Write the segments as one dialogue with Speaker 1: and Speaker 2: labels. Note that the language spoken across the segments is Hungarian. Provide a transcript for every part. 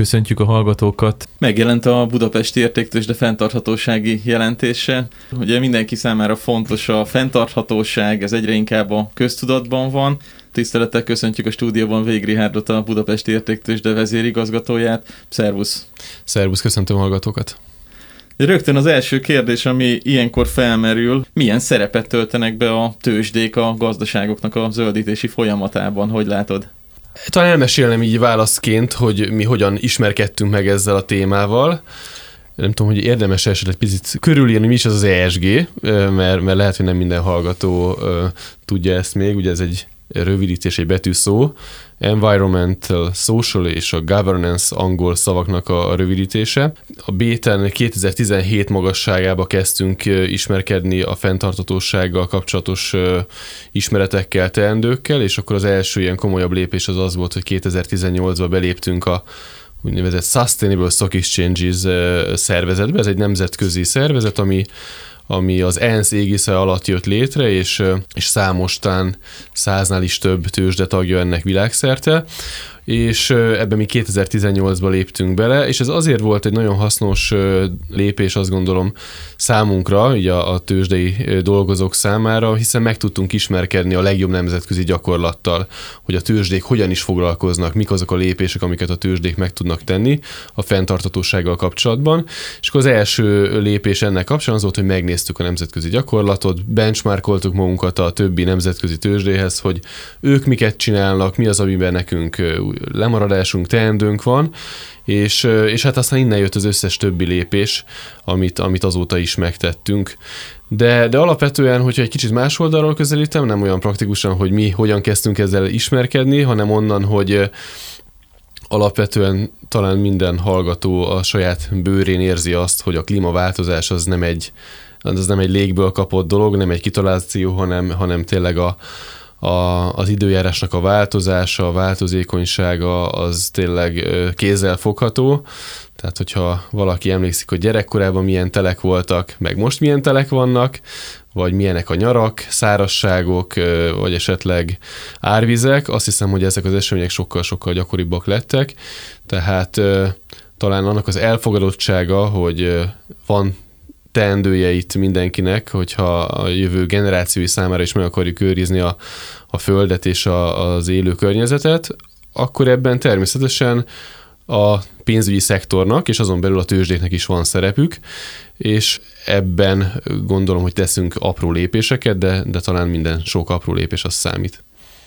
Speaker 1: Köszöntjük a hallgatókat. Megjelent a Budapesti Értéktőzsde fenntarthatósági jelentése. Ugye mindenki számára fontos a fenntarthatóság, ez egyre inkább a köztudatban van. Tisztelettel köszöntjük a stúdióban Végh Richárdot, a Budapesti Értéktőzsde vezérigazgatóját. Szervusz!
Speaker 2: Szervusz, köszöntöm a hallgatókat!
Speaker 1: Rögtön az első kérdés, ami ilyenkor felmerül, milyen szerepet töltenek be a tőzsdék a gazdaságoknak a zöldítési folyamatában, hogy látod?
Speaker 2: Talán elmesélnem így válaszként, hogy mi hogyan ismerkedtünk meg ezzel a témával. Nem tudom, hogy érdemes esetleg egy picit körülírni, mi is az ESG, mert lehet, hogy nem minden hallgató tudja ezt még, ugye ez egy rövidítés, egy betűszó. Environmental, Social és a Governance angol szavaknak a rövidítése. A BÉT-en 2017 magasságába kezdtünk ismerkedni a fenntarthatósággal kapcsolatos ismeretekkel, teendőkkel, és akkor az első ilyen komolyabb lépés az volt, hogy 2018-ba beléptünk a úgynevezett Sustainable Stock Exchanges szervezetbe. Ez egy nemzetközi szervezet, ami az ENSZ égisze alatt jött létre, és számostán 100-nál is több tőzsdetagja ennek világszerte, és ebben mi 2018-ban léptünk bele, és ez azért volt egy nagyon hasznos lépés, azt gondolom, számunkra, így a tőzsdei dolgozók számára, hiszen meg tudtunk ismerkedni a legjobb nemzetközi gyakorlattal, hogy a tőzsdék hogyan is foglalkoznak, mik azok a lépések, amiket a tőzsdék meg tudnak tenni a fenntarthatósággal kapcsolatban. És akkor az első lépés ennek kapcsán az volt, hogy megnéztük a nemzetközi gyakorlatot, benchmarkoltuk magunkat a többi nemzetközi tőzsdéhez, hogy ők miket csinálnak, mi az, amiben nekünk lemaradásunk, teendőnk van, és hát aztán innen jött az összes többi lépés, amit azóta is megtettünk. De alapvetően, hogyha egy kicsit más oldalról közelítem, nem olyan praktikusan, hogy mi hogyan kezdtünk ezzel ismerkedni, hanem onnan, hogy alapvetően talán minden hallgató a saját bőrén érzi azt, hogy a klímaváltozás az nem egy légből kapott dolog, nem egy kitaláció, hanem tényleg az időjárásnak a változása, a változékonysága az tényleg kézzelfogható. Tehát, hogyha valaki emlékszik, hogy gyerekkorában milyen telek voltak, meg most milyen telek vannak, vagy milyenek a nyarak, szárazságok, vagy esetleg árvizek, azt hiszem, hogy ezek az események sokkal-sokkal gyakoribbak lettek. Tehát talán annak az elfogadottsága, hogy van teendőjeit mindenkinek, hogyha a jövő generációi számára is meg akarjuk őrizni a földet és az élő környezetet, akkor ebben természetesen a pénzügyi szektornak és azon belül a tőzsdéknek is van szerepük, és ebben gondolom, hogy teszünk apró lépéseket, de talán minden sok apró lépés az számít.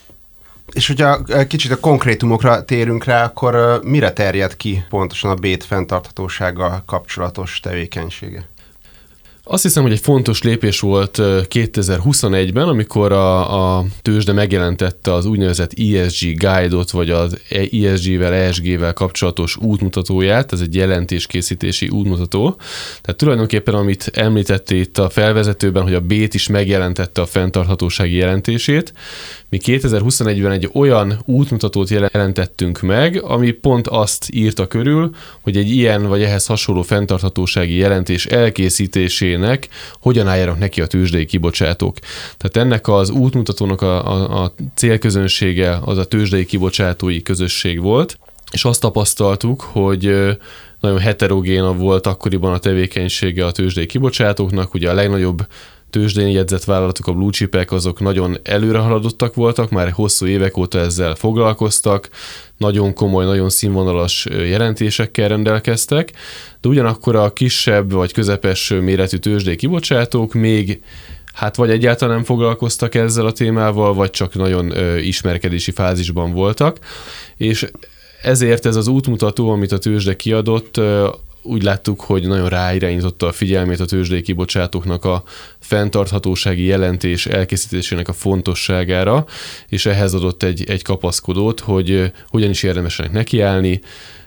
Speaker 3: És hogyha kicsit a konkrétumokra térünk rá, akkor mire terjed ki pontosan a BÉT fenntarthatósággal kapcsolatos tevékenysége?
Speaker 2: Azt hiszem, hogy egy fontos lépés volt 2021-ben, amikor a tőzsde megjelentette az úgynevezett ESG Guide-ot, vagy az ESG-vel kapcsolatos útmutatóját, ez egy jelentéskészítési útmutató. Tehát tulajdonképpen, amit említette itt a felvezetőben, hogy a BÉT is megjelentette a fenntarthatósági jelentését, mi 2021-ben egy olyan útmutatót jelentettünk meg, ami pont azt írta körül, hogy egy ilyen vagy ehhez hasonló fenntarthatósági jelentés elkészítésének hogyan álljanak neki a tőzsdei kibocsátók. Tehát ennek az útmutatónak a célközönsége az a tőzsdei kibocsátói közösség volt, és azt tapasztaltuk, hogy nagyon heterogén volt akkoriban a tevékenysége a tőzsdei kibocsátóknak, ugye a legnagyobb tőzsdén jegyzett vállalatok, a blue chipek, azok nagyon előrehaladottak voltak, már hosszú évek óta ezzel foglalkoztak, nagyon komoly, nagyon színvonalas jelentésekkel rendelkeztek, de ugyanakkor a kisebb vagy közepes méretű tőzsdei kibocsátók még vagy egyáltalán nem foglalkoztak ezzel a témával, vagy csak nagyon ismerkedési fázisban voltak, és ezért ez az útmutató, amit a tőzsde kiadott, úgy láttuk, hogy nagyon ráirányította a figyelmét a tőzsdei kibocsátóknak a fenntarthatósági jelentés elkészítésének a fontosságára, és ehhez adott egy kapaszkodót, hogy hogyan is érdemes ennek nekiállni,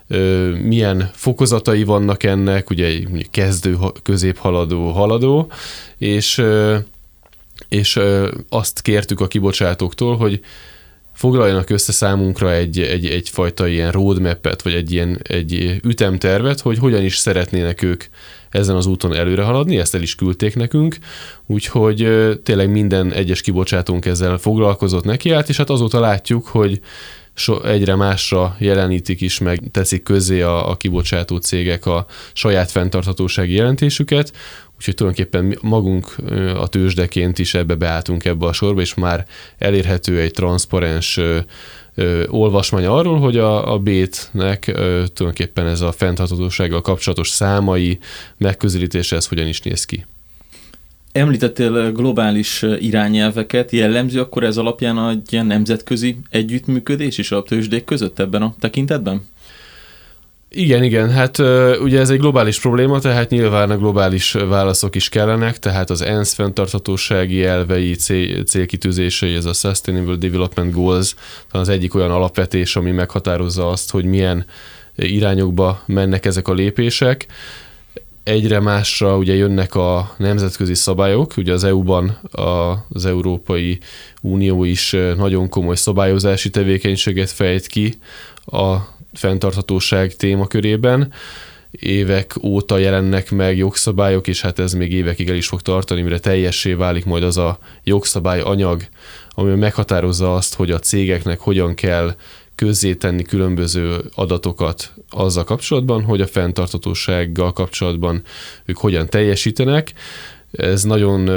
Speaker 2: milyen fokozatai vannak ennek, ugye mondjuk kezdő, középhaladó, haladó, és azt kértük a kibocsátóktól, hogy foglaljanak össze számunkra egyfajta ilyen roadmap-et, vagy egy ütemtervet, hogy hogyan is szeretnének ők ezen az úton előre haladni, ezt el is küldték nekünk, úgyhogy tényleg minden egyes kibocsátónk ezzel foglalkozott nekiállt, és hát azóta látjuk, hogy egyre másra jelenítik is, meg teszik közzé a kibocsátó cégek a saját fenntarthatósági jelentésüket, úgyhogy tulajdonképpen magunk a tőzsdeként is beálltunk ebbe a sorba, és már elérhető egy transzparens olvasmány arról, hogy a BÉT-nek tulajdonképpen ez a fenntarthatósággal kapcsolatos számai, megközelítése, ez hogyan is néz ki.
Speaker 1: Említettél globális irányelveket, jellemző akkor ez alapján egy ilyen nemzetközi együttműködés is a tőzsdék között ebben a tekintetben?
Speaker 2: Igen, hát ugye ez egy globális probléma, tehát nyilván a globális válaszok is kellenek, tehát az ENSZ fenntarthatósági elvei, célkitűzései, ez a Sustainable Development Goals, az egyik olyan alapvetés, ami meghatározza azt, hogy milyen irányokba mennek ezek a lépések. Egyre másra ugye jönnek a nemzetközi szabályok, ugye az EU-ban az Európai Unió is nagyon komoly szabályozási tevékenységet fejt ki a fenntarthatóság témakörében. Évek óta jelennek meg jogszabályok, és hát ez még évekig el is fog tartani, mire teljessé válik majd az a jogszabály anyag, ami meghatározza azt, hogy a cégeknek hogyan kell közzétenni különböző adatokat azzal kapcsolatban, hogy a fenntarthatósággal kapcsolatban ők hogyan teljesítenek. Ez nagyon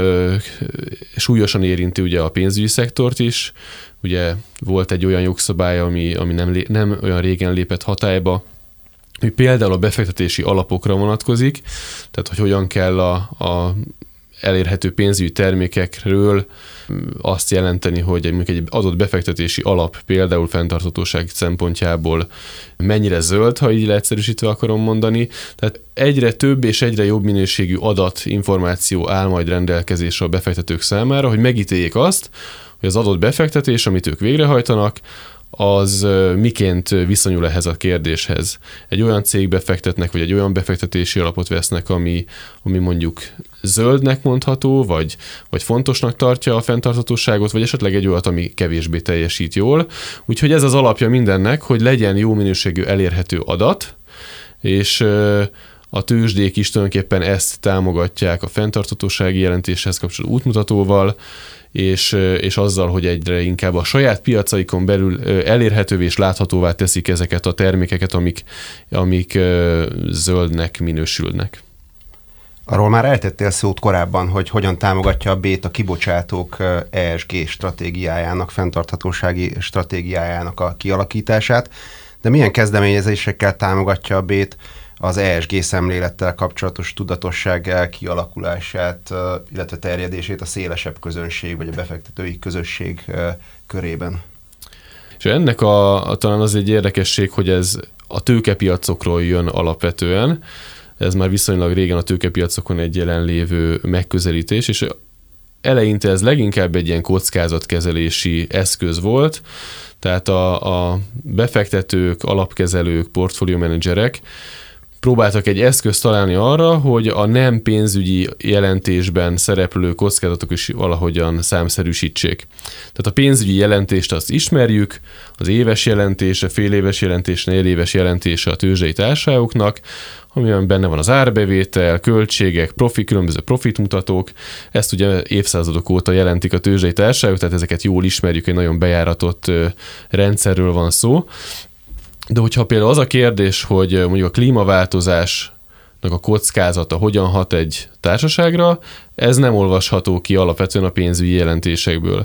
Speaker 2: súlyosan érinti ugye a pénzügyi szektort is. Ugye volt egy olyan jogszabály, ami nem olyan régen lépett hatályba, hogy például a befektetési alapokra vonatkozik, tehát hogy hogyan kell a elérhető pénzügyi termékekről azt jelenteni, hogy egy adott befektetési alap például fenntarthatóság szempontjából mennyire zöld, ha így leegyszerűsítve akarom mondani. Tehát egyre több és egyre jobb minőségű adat, információ áll majd rendelkezésre a befektetők számára, hogy megítéljék azt, hogy az adott befektetés, amit ők végrehajtanak, az miként viszonyul ehhez a kérdéshez. Egy olyan cégbe fektetnek, vagy egy olyan befektetési alapot vesznek, ami mondjuk zöldnek mondható, vagy fontosnak tartja a fenntarthatóságot, vagy esetleg egy olyat, ami kevésbé teljesít jól. Úgyhogy ez az alapja mindennek, hogy legyen jó minőségű elérhető adat, és a tőzsdék is tulajdonképpen ezt támogatják a fenntarthatósági jelentéshez kapcsolódó útmutatóval, és azzal, hogy egyre inkább a saját piacaikon belül elérhetővé és láthatóvá teszik ezeket a termékeket, amik zöldnek minősülnek.
Speaker 3: Arról már eltettél szót korábban, hogy hogyan támogatja a BÉT a kibocsátók ESG stratégiájának, fenntarthatósági stratégiájának a kialakítását, de milyen kezdeményezésekkel támogatja a BÉT az ESG szemlélettel kapcsolatos tudatosság kialakulását, illetve terjedését a szélesebb közönség vagy a befektetői közösség körében?
Speaker 2: És ennek talán az egy érdekesség, hogy ez a tőkepiacokról jön alapvetően. Ez már viszonylag régen a tőkepiacokon egy jelenlévő megközelítés, és eleinte ez leginkább egy ilyen kockázatkezelési eszköz volt, tehát a befektetők, alapkezelők, portfóliómenedzserek próbáltak egy eszközt találni arra, hogy a nem pénzügyi jelentésben szereplő kockázatok is valahogyan számszerűsítsék. Tehát a pénzügyi jelentést azt ismerjük, az éves jelentése, féléves jelentése, néléves jelentése a tőzsdei társaságoknak, amiben benne van az árbevétel, költségek, különböző profitmutatók. Ezt ugye évszázadok óta jelentik a tőzsdei társaságok, tehát ezeket jól ismerjük, egy nagyon bejáratott rendszerről van szó. De hogyha például az a kérdés, hogy mondjuk a klímaváltozásnak a kockázata hogyan hat egy társaságra, ez nem olvasható ki alapvetően a pénzügyi jelentésekből.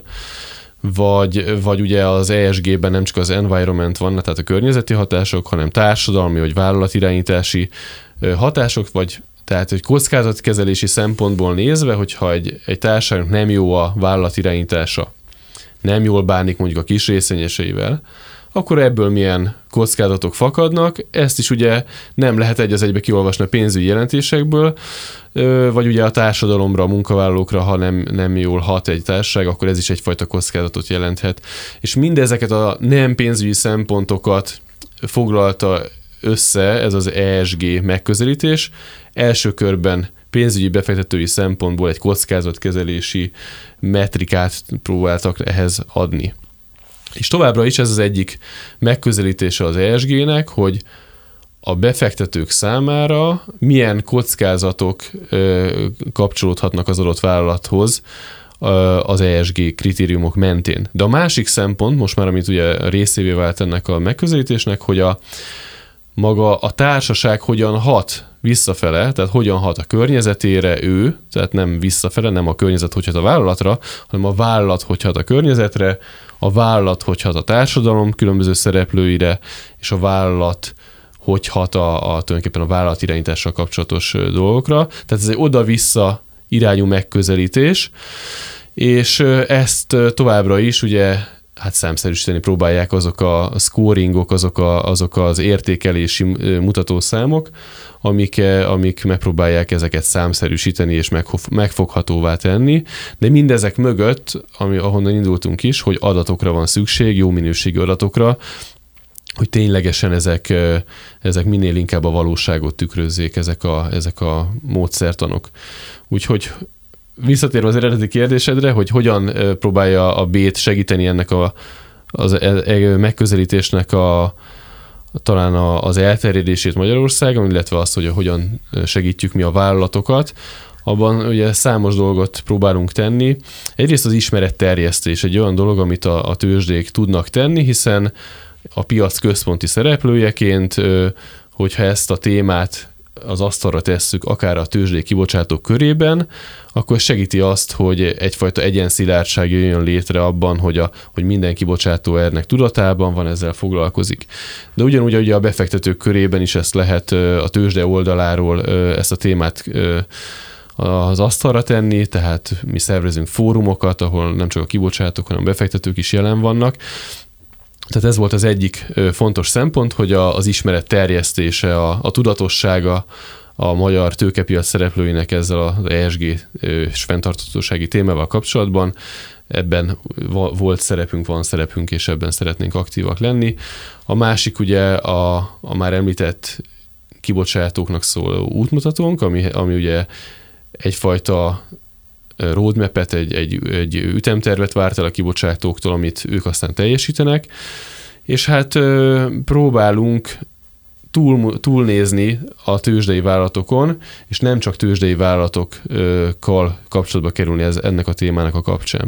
Speaker 2: Vagy ugye az ESG-ben nem csak az environment van, tehát a környezeti hatások, hanem társadalmi vagy vállalatirányítási hatások, tehát egy kockázatkezelési szempontból nézve, hogyha egy társaságnak nem jó a vállalatirányítása, nem jól bánik mondjuk a kis részvényeseivel, akkor ebből milyen kockázatok fakadnak, ezt is ugye nem lehet egy az egybe kiolvasni a pénzügyi jelentésekből, vagy ugye a társadalomra, a munkavállalókra, ha nem jól hat egy társaság, akkor ez is egyfajta kockázatot jelenthet. És mindezeket a nem pénzügyi szempontokat foglalta össze ez az ESG megközelítés. Első körben pénzügyi befektetői szempontból egy kockázatkezelési metrikát próbáltak ehhez adni. És továbbra is ez az egyik megközelítése az ESG-nek, hogy a befektetők számára milyen kockázatok kapcsolódhatnak az adott vállalathoz az ESG kritériumok mentén. De a másik szempont, most már amit ugye részévé vált ennek a megközelítésnek, hogy maga a társaság hogyan hat visszafele, tehát hogyan hat a környezetére ő, tehát nem visszafele, nem a környezet hogy hat a vállalatra, hanem a vállalat hogy hat a környezetre, a vállalat hogy hat a társadalom különböző szereplőire, és a vállalat hogy hat tulajdonképpen a vállalat irányítással kapcsolatos dolgokra. Tehát ez egy oda-vissza irányú megközelítés, és ezt továbbra is ugye számszerűsíteni próbálják azok a scoringok, azok az értékelési mutatószámok, amik megpróbálják ezeket számszerűsíteni és megfoghatóvá tenni, de mindezek mögött, ahonnan indultunk is, hogy adatokra van szükség, jó minőségű adatokra, hogy ténylegesen ezek minél inkább a valóságot tükrözzék, ezek a módszertanok. Úgyhogy visszatérve az eredeti kérdésedre, hogy hogyan próbálja a BÉT segíteni ennek az megközelítésnek talán az elterjedését Magyarországon, illetve azt, hogy hogyan segítjük mi a vállalatokat, abban ugye számos dolgot próbálunk tenni. Egyrészt az ismeretterjesztés egy olyan dolog, amit a tőzsdék tudnak tenni, hiszen a piac központi szereplőjeként, hogyha ezt a témát az asztalra tesszük akár a tőzsdei kibocsátók körében, akkor segíti azt, hogy egyfajta egyenszilárdsság jöjjön létre abban, hogy minden kibocsátó ennek tudatában van, ezzel foglalkozik. De ugyanúgy ugye a befektetők körében is ezt lehet a tőzsde oldaláról ezt a témát az asztalra tenni, tehát mi szervezünk fórumokat, ahol nem csak a kibocsátók, hanem a befektetők is jelen vannak. Tehát ez volt az egyik fontos szempont, hogy az ismeret terjesztése, a tudatossága a magyar tőkepiac szereplőinek ezzel az ESG és fenntarthatósági témával kapcsolatban. Ebben volt szerepünk, van szerepünk, és ebben szeretnénk aktívak lenni. A másik ugye a már említett kibocsátóknak szóló útmutatónk, ami ugye egyfajta roadmap-et, egy ütemtervet várt el a kibocsátóktól, amit ők aztán teljesítenek, és hát próbálunk túlnézni a tőzsdei vállalatokon, és nem csak tőzsdei vállalatokkal kapcsolatba kerülni ennek a témának a kapcsán.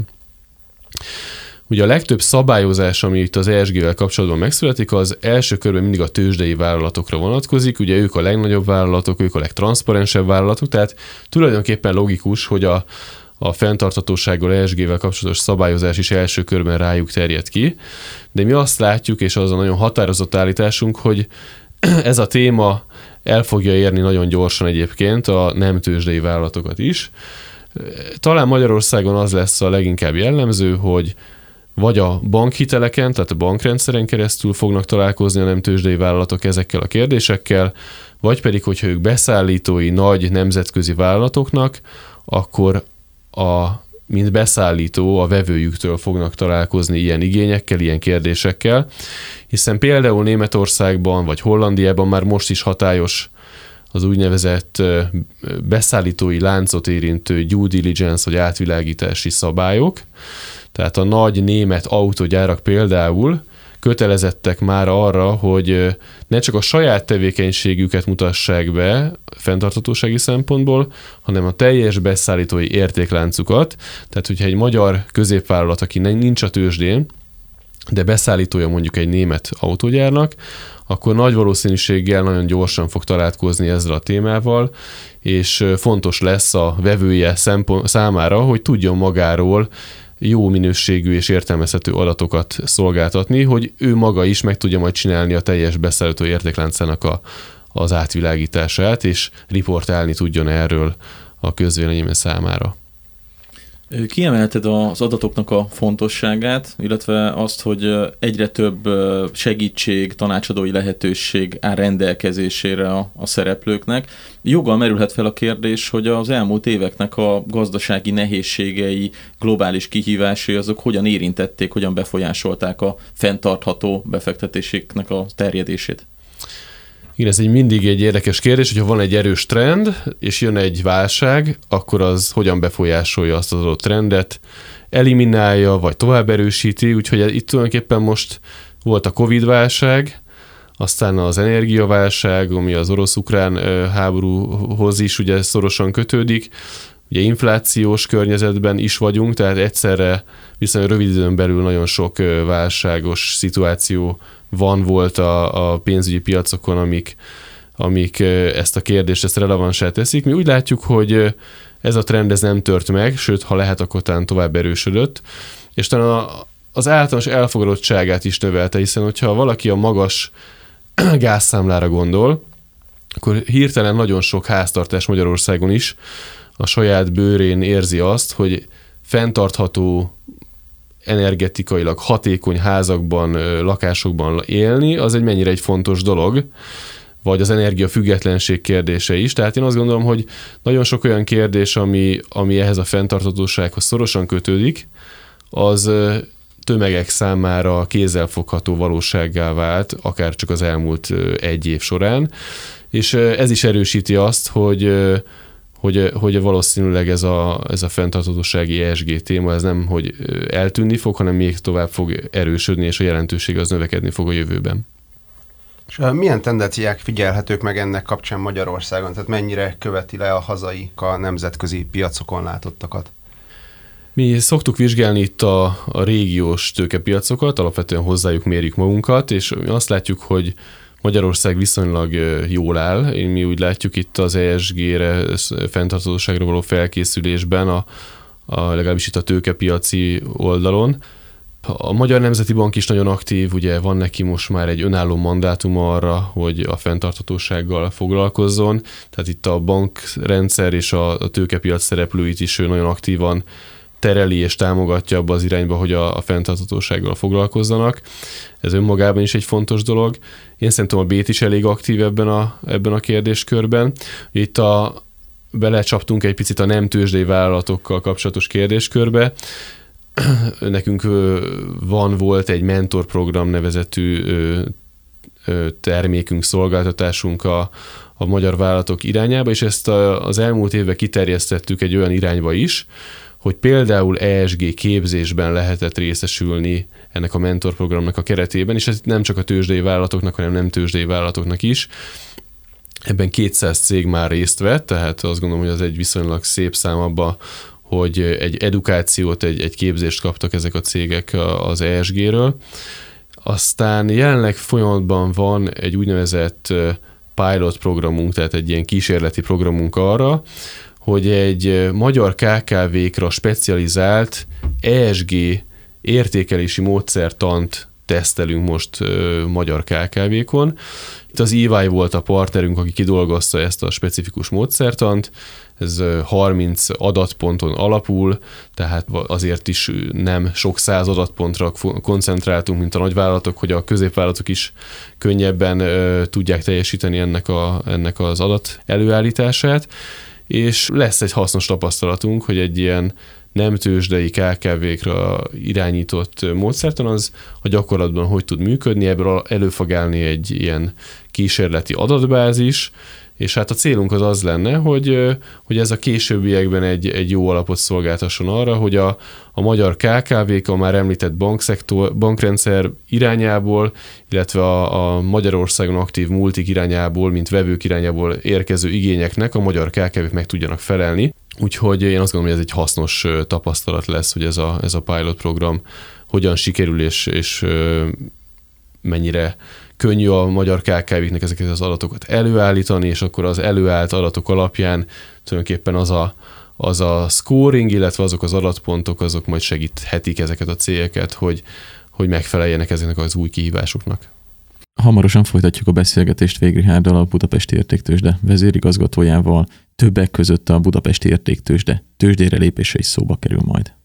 Speaker 2: Ugye a legtöbb szabályozás, ami itt az ESG-vel kapcsolatban megszületik, az első körben mindig a tőzsdei vállalatokra vonatkozik, ugye ők a legnagyobb vállalatok, ők a legtranszparensebb vállalatok, tehát tulajdonképpen logikus, hogy a fenntarthatósággal, ESG-vel kapcsolatos szabályozás is első körben rájuk terjed ki, de mi azt látjuk, és az a nagyon határozott állításunk, hogy ez a téma el fogja érni nagyon gyorsan egyébként a nem tőzsdei vállalatokat is. Talán Magyarországon az lesz a leginkább jellemző, hogy vagy a bankhiteleken, tehát a bankrendszeren keresztül fognak találkozni a nem tőzsdei vállalatok ezekkel a kérdésekkel, vagy pedig, hogyha ők beszállítói nagy nemzetközi vállalatoknak, akkor mint beszállító a vevőjüktől fognak találkozni ilyen igényekkel, ilyen kérdésekkel, hiszen például Németországban vagy Hollandiában már most is hatályos az úgynevezett beszállítói láncot érintő due diligence vagy átvilágítási szabályok. Tehát a nagy német autógyárak például kötelezettek már arra, hogy ne csak a saját tevékenységüket mutassák be fenntarthatósági szempontból, hanem a teljes beszállítói értékláncukat. Tehát, hogyha egy magyar középvállalat, aki nincs a tőzsdén, de beszállítója mondjuk egy német autógyárnak, akkor nagy valószínűséggel nagyon gyorsan fog találkozni ezzel a témával, és fontos lesz a vevője számára, hogy tudjon magáról jó minőségű és értelmezhető adatokat szolgáltatni, hogy ő maga is meg tudja majd csinálni a teljes beszállító értékláncának az átvilágítását, és riportálni tudjon erről a közvélemény számára.
Speaker 1: Kiemelted az adatoknak a fontosságát, illetve azt, hogy egyre több segítség, tanácsadói lehetőség áll rendelkezésére a szereplőknek. Joggal merülhet fel a kérdés, hogy az elmúlt éveknek a gazdasági nehézségei, globális kihívásai, azok hogyan érintették, hogyan befolyásolták a fenntartható befektetéseknek a terjedését.
Speaker 2: Igen, ez mindig egy érdekes kérdés, hogyha van egy erős trend, és jön egy válság, akkor az hogyan befolyásolja azt az adott trendet, eliminálja, vagy tovább erősíti, úgyhogy itt tulajdonképpen most volt a Covid-válság, aztán az energiaválság, ami az orosz-ukrán háborúhoz is ugye szorosan kötődik, Ugye inflációs környezetben is vagyunk, tehát egyszerre viszonylag rövid időn belül nagyon sok válságos szituáció volt a pénzügyi piacokon, amik ezt a kérdést, ezt relevansá teszik. Mi úgy látjuk, hogy ez a trend ez nem tört meg, sőt, ha lehet, akkor talán tovább erősödött, és talán az általános elfogadottságát is növelte, hiszen hogyha valaki a magas gázszámlára gondol, akkor hirtelen nagyon sok háztartás Magyarországon is a saját bőrén érzi azt, hogy fenntartható, energetikailag hatékony házakban, lakásokban élni, az mennyire egy fontos dolog, vagy az energiafüggetlenség kérdése is. Tehát én azt gondolom, hogy nagyon sok olyan kérdés, ami ehhez a fenntarthatósághoz szorosan kötődik, az tömegek számára kézzelfogható valósággá vált, akár csak az elmúlt egy év során, és ez is erősíti azt, hogy valószínűleg ez a fenntarthatósági ESG téma, ez nem, hogy eltűnni fog, hanem még tovább fog erősödni, és a jelentőség az növekedni fog a jövőben.
Speaker 3: És milyen tendenciák figyelhetők meg ennek kapcsán Magyarországon? Tehát mennyire követi le a hazai, a nemzetközi piacokon látottakat?
Speaker 2: Mi szoktuk vizsgálni itt a régiós tőkepiacokat, alapvetően hozzájuk mérjük magunkat, és azt látjuk, hogy Magyarország viszonylag jól áll. Mi úgy látjuk itt az ESG-re, fenntarthatóságra való felkészülésben, legalábbis itt a tőkepiaci oldalon. A Magyar Nemzeti Bank is nagyon aktív, ugye van neki most már egy önálló mandátuma arra, hogy a fenntarthatósággal foglalkozzon, tehát itt a bankrendszer és a tőkepiac szereplőit is nagyon aktívan tereli és támogatja abba az irányba, hogy a fenntarthatósággal foglalkozzanak. Ez önmagában is egy fontos dolog. Én szerintem a BÉT is elég aktív ebben a kérdéskörben. Itt belecsaptunk egy picit a nem tőzsdei vállalatokkal kapcsolatos kérdéskörbe. Nekünk volt egy mentorprogram nevezetű termékünk, szolgáltatásunk a magyar vállalatok irányába, és ezt az elmúlt évben kiterjesztettük egy olyan irányba is, hogy például ESG képzésben lehetett részesülni ennek a mentorprogramnak a keretében, és ez nem csak a tőzsdei vállalatoknak, hanem nem tőzsdei vállalatoknak is. Ebben 200 cég már részt vett, tehát azt gondolom, hogy az egy viszonylag szép szám abba, hogy egy edukációt, egy képzést kaptak ezek a cégek az ESG-ről. Aztán jelenleg folyamatban van egy úgynevezett pilot programunk, tehát egy ilyen kísérleti programunk arra, hogy egy magyar KKV-kra specializált ESG értékelési módszertant tesztelünk most magyar KKV-kon. Itt az EY volt a partnerünk, aki kidolgozta ezt a specifikus módszertant. Ez 30 adatponton alapul, tehát azért is nem sok száz adatpontra koncentráltunk, mint a nagyvállalatok, hogy a középvállalatok is könnyebben tudják teljesíteni ennek az adat előállítását. És lesz egy hasznos tapasztalatunk, hogy egy ilyen nem tőzsdei KKV-kra irányított módszertan az a gyakorlatban hogy tud működni, ebből elő fog állni egy ilyen kísérleti adatbázis, és hát a célunk az lenne, hogy ez a későbbiekben egy jó alapot szolgáltasson arra, hogy a magyar KKV-k a már említett bankrendszer irányából, illetve a Magyarországon aktív multik irányából, mint vevők irányából érkező igényeknek a magyar KKV-k meg tudjanak felelni. Úgyhogy én azt gondolom, hogy ez egy hasznos tapasztalat lesz, hogy ez a pilot program hogyan sikerül, és mennyire könnyű a magyar KKV-knek ezeket az adatokat előállítani, és akkor az előállt adatok alapján tulajdonképpen az a scoring, illetve azok az adatpontok, azok majd segíthetik ezeket a cégeket, hogy megfeleljenek ezeknek az új kihívásoknak.
Speaker 1: Hamarosan folytatjuk a beszélgetést Végh Richárddal, a Budapesti Értéktőzsde vezérigazgatójával. Többek között a Budapesti Értéktőzsde tőzsdére lépése is szóba kerül majd.